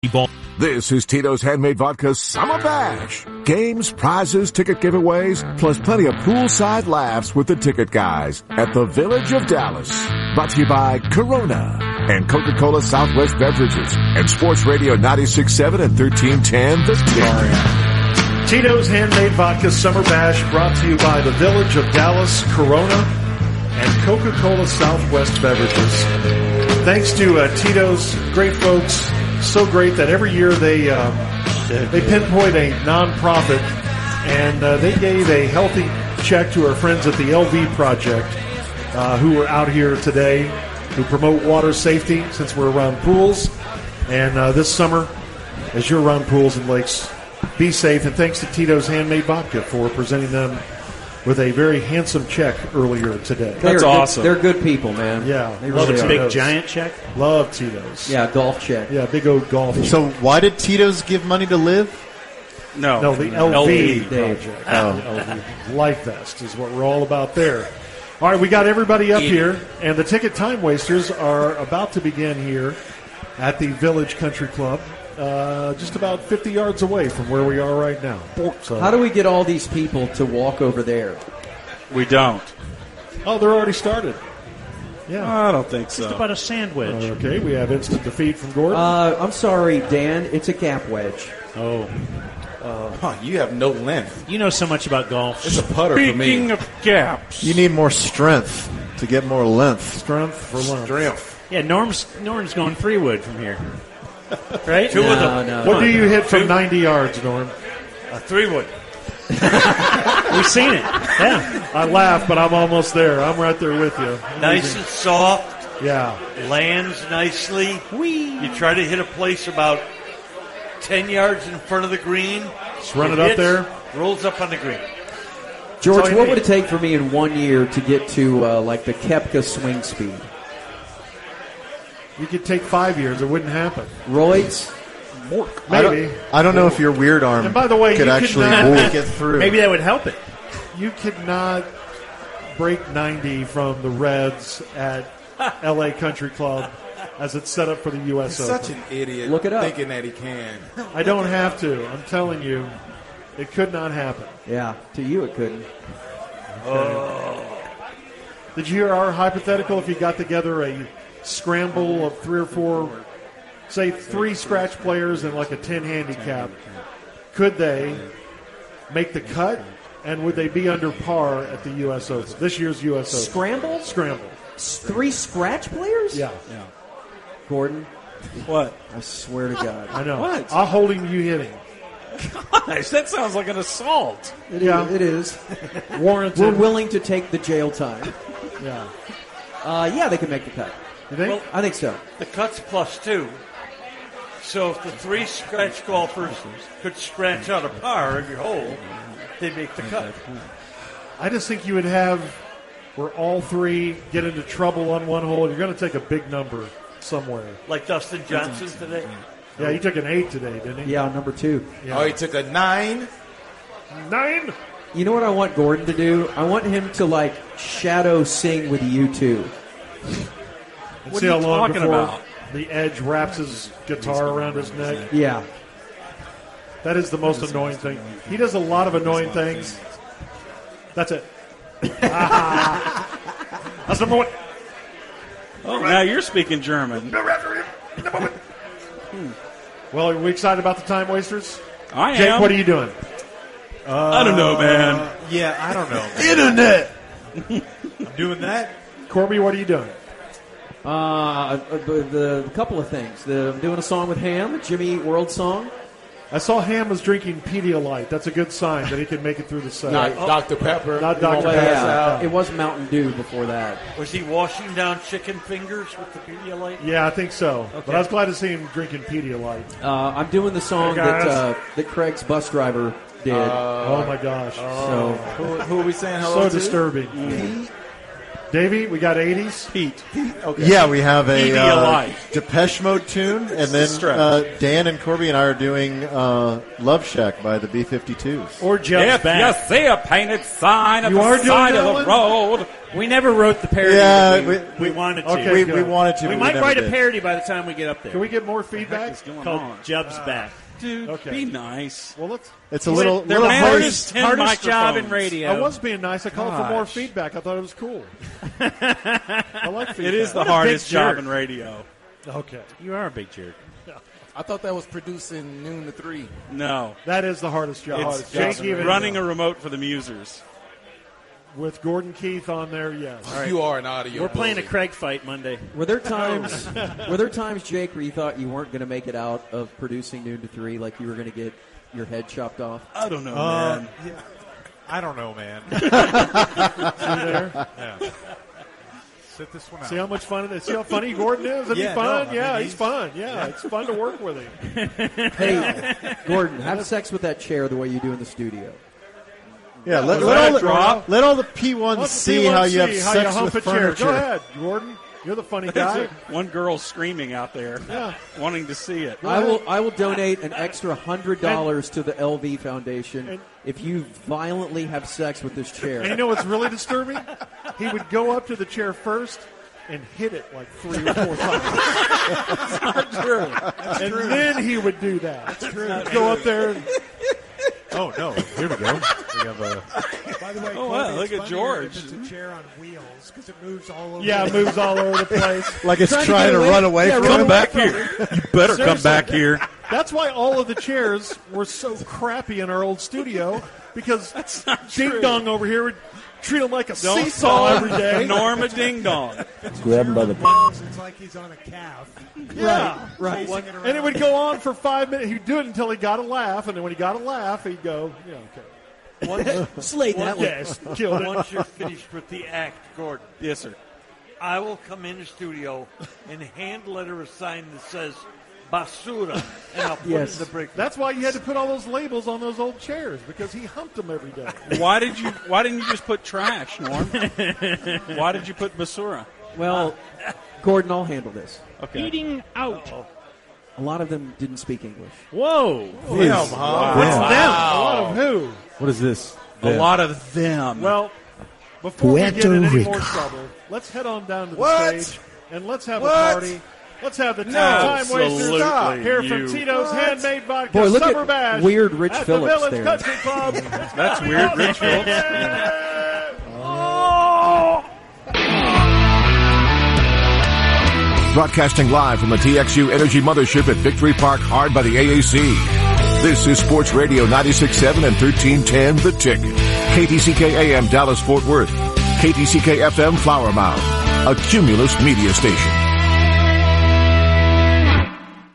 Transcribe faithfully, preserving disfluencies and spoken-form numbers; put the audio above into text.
ball. This is Tito's Handmade Vodka Summer Bash. Games, prizes, ticket giveaways, plus plenty of poolside laughs with the ticket guys at the Village of Dallas. Brought to you by Corona and Coca-Cola Southwest Beverages and Sports Radio ninety-six point seven and thirteen ten The Ticket. Tito's Handmade Vodka Summer Bash brought to you by the Village of Dallas, Corona, and Coca-Cola Southwest Beverages. Thanks to uh, Tito's, great folks. So great that every year they uh, they pinpoint a nonprofit, and uh, they gave a healthy check to our friends at the L V Project, uh, who are out here today, who promote water safety since we're around pools. And uh, this summer, as you're around pools and lakes, be safe. And thanks to Tito's Handmade Vodka for presenting them with a very handsome check earlier today. That's they're awesome. Good, they're good people, man. Yeah. They love really a big giant check. Love Tito's. Yeah, golf check. Yeah, big old golf check. So why did Tito's give money to live? No. No, the L V, L V project. Oh. The L V. Life Vest is what we're all about there. All right, we got everybody up here, and the ticket time wasters are about to begin here at the Village Country Club. Uh, just about fifty yards away from where we are right now. So, how do we get all these people to walk over there? We don't. Oh, they're already started. Yeah. I don't think so. Just about a sandwich. Uh, okay, we have instant defeat from Gordon. Uh, I'm sorry, Dan. It's a gap wedge. Oh. Uh, huh, you have no length. You know so much about golf. It's a putter Speaking for me. Speaking of gaps. You need more strength to get more length. Strength for length. Strength. Yeah, Norm's Norm's going three wood from here. Right? Two no, of them. No, what no. do you hit from ninety yards, Norm? A three wood. We've seen it. Yeah. I laugh, but I'm almost there. I'm right there with you. Nice and soft. Yeah. Lands nicely. Whee. You try to hit a place about ten yards in front of the green. Just run it, it up hits, there. Rolls up on the green. George, what need. would it take for me in one year to get to uh, like the Koepka swing speed? You could take five years. It wouldn't happen. Roids? Maybe. I don't, I don't know if your weird arm and by the way, could you actually could not, get through. Maybe that would help it. You could not break ninety from the Reds at L A Country Club as it's set up for the U S He's Open. such an idiot. Look it up. Thinking that he can. I don't have to. I'm telling you, it could not happen. Yeah, to you it couldn't. Oh. Did you hear our hypothetical if you got together a scramble of three or four, say three scratch players and like a ten handicap, could they make the cut, and would they be under par at the U S Open, this year's U S Open? Scramble? Scramble. Three scratch players? Yeah. yeah. Gordon? What? I swear to God. I know. What? I'll hold him, you hit him. Gosh, that sounds like an assault. It Yeah. is. It is. Warranted. We're willing to take the jail time. Yeah. Uh, yeah, they could make the cut. You think? Well, I think so. The cut's plus two. So if the three scratch golfers could scratch out a par every hole, they'd make the cut. I just think you would have where all three get into trouble on one hole. You're going to take a big number somewhere. Like Dustin Johnson today. Yeah, he took an eight today, didn't he? Yeah, number two. Yeah. Oh, he took a nine. Nine? You know what I want Gordon to do? I want him to, like, shadow sing with you two. And What see are how you long talking before about? the Edge wraps his guitar around his neck. Yeah. That is the most annoying thing. He does a lot of annoying things. That's it. That's number one. Oh, now you're speaking German. Well, are we excited about the time wasters? I Jake, am. what are you doing? I don't know, man. Yeah, I don't know. Internet. I'm doing that. Corby, what are you doing? Uh, the, the, the couple of things. The, I'm doing a song with Ham, a Jimmy Eat World song. I saw Ham was drinking Pedialyte. That's a good sign that he can make it through the set. Not Doctor Pepper. Not Doctor But, Pepper. yeah, it was Mountain Dew before that. Was he washing down chicken fingers with the Pedialyte? Yeah, I think so. But I was glad to see him drinking Pedialyte. Uh, I'm doing the song Hey, that guys. uh, that Craig's bus driver did. oh, my gosh. so Who, who are we saying hello So to? disturbing. Davey, we got eighties. Pete. Okay. Yeah, we have a uh, Pedialyte. Depeche Mode tune, and then uh, Dan and Corby and I are doing uh, Love Shack by the B fifty-twos. Or Jeff's If back. you see a painted sign at You the are doing side that of the one? road, We never wrote the parody. Yeah, that we, we- we, we- wanted to. okay, we, good. we wanted to. we but might never write a did. parody by the time we get up there. Can we get more feedback? is going called on? Jub's Back. Dude, Okay. be nice. Well, let's. It's a little, They're little man- harsh. hardest- ten Hardest job in microphones. radio. I was being nice. I called for more Gosh. feedback. I thought it was cool. I like feedback. It is the What a big hardest job jerk. in radio. Okay. You are a big jerk. I thought that was producing noon to three. No. That is the hardest job. It's Hardest job just in radio. running a remote for the Musers. with Gordon Keith on there. Yes. You are an audio. We're playing a bully. Craig fight Monday. Were there times? were there times, Jake, where you thought you weren't going to make it out of producing noon to three, like you were going to get your head chopped off? I don't know, Uh, man. yeah. I don't know, man. See there? Yeah. Sit this one out. See how much fun it is. See how funny Gordon is? Isn't Yeah, he fun? no, I yeah, mean, he's, he's- fun. Yeah, it's fun to work with him. Hey, Gordon, have sex with that chair the way you do in the studio. Yeah, let, was let, that all the, drop? let all the P ones Let's see P one how you have see how sex you hump with a chair. furniture. Go ahead, Gordon. You're the funny guy. One girl screaming out there, Yeah. wanting to see it. I will. I will donate an extra hundred dollars to the L V Foundation and- if you violently have sex with this chair. And you know what's really disturbing? He would go up to the chair first and hit it like three or four times. That's not true. That's and true. then he would do that. That's true. Go up there and Oh no! Here we go. We have a. By the way, Oh, wow, Colby, look it's at funnier George. If it's a chair on wheels because it moves all over. yeah, the moves all over the place. Like it's Trying trying, to to, get away- run away yeah, from run him. away Back here. You better come Seriously. back here. That's why all of the chairs were so crappy in our old studio because Ding Dong over here would treat him like a Don't seesaw call every him day. Norma Ding Dong. Grab him by the balls. It's like he's on a calf. Yeah, right. Chasing it around. and it would go on for five minutes. He'd do it until he got a laugh, and then when he got a laugh, he'd go, "Yeah, okay." Once, Slayed that one. Yes, killed it. once you're finished with the act, Gordon, Yes, sir. I will come in the studio and hand letter a sign that says basura, and I'll put Yes. it in the brick. That's why you had to put all those labels on those old chairs because he humped them every day. Why did you? Why didn't you just put trash, Norm? Why did you put basura? Well, Gordon, I'll handle this. Okay. Eating out. A lot of them didn't speak English. Whoa. Damn, huh? What's them? A lot of who? What is this? A lot of them. Well, before we get Puerto in any Rico. more trouble, let's head on down to the What? stage and let's have What? a party. Let's have the time wasters Absolutely, here you. from Tito's What? Handmade Vodka Boy, look Summer at Bash weird Rich at Phillips the Village there. Country Club. That's weird, Rich Phillips. Broadcasting live from the T X U Energy Mothership at Victory Park, hard by the A A C. This is Sports Radio ninety-six point seven and thirteen ten The Ticket. K T C K A M Dallas Fort Worth. K T C K F M Flower Mound. A Cumulus media station.